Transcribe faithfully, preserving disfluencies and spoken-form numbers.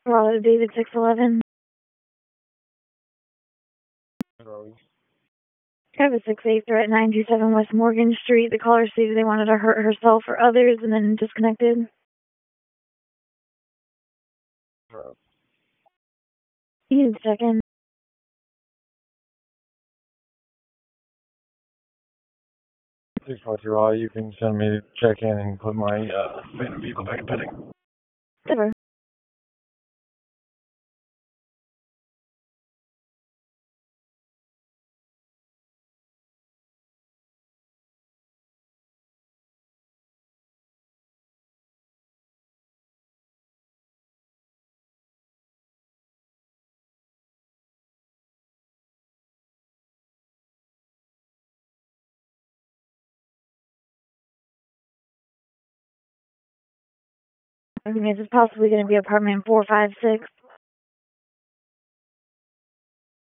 Bravo, David six eleven. I have a six eight threat, nine two seven West Morgan Street. The caller stated they wanted to hurt herself or others and then disconnected. You need a second. six four two all, you can send me to check in and put my uh, vehicle back in pending. Never. I mean, is it possibly going to be apartment four five six?